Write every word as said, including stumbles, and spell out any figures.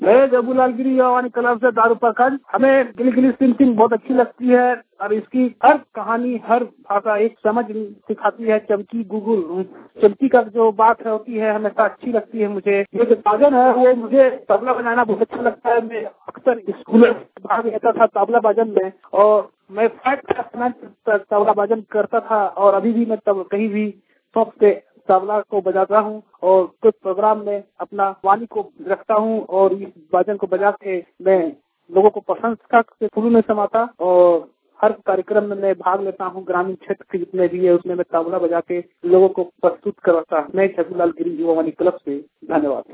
मैं जबूलाल गिरी युवा क्लब से दारू प्रखंड। हमें गिली गिली सिंह बहुत अच्छी लगती है और इसकी हर कहानी, हर भाषा एक समझ सिखाती है। चमकी गुगुल चमकी का जो बात है होती है हमेशा अच्छी लगती है मुझे। ये जो बाजन है वो मुझे तबला बजाना बहुत अच्छा लगता है। मैं अक्सर स्कूल में भाग लेता था तबला बाजन में और मैं फाइव तबला बाजन करता था और अभी भी मैं तब कहीं भी शौक से तबला को बजाता हूँ और कुछ प्रोग्राम में अपना वाणी को रखता हूँ और इस बाजन को बजा के मैं लोगों को प्रशंसा से फूलों में समाता और हर कार्यक्रम में मैं भाग लेता हूँ। ग्रामीण क्षेत्र के जितने भी है उसमें मैं तबला बजा के लोगों को प्रस्तुत करवाता। मैं जबूलाल गिरी युवा क्लब से धन्यवाद।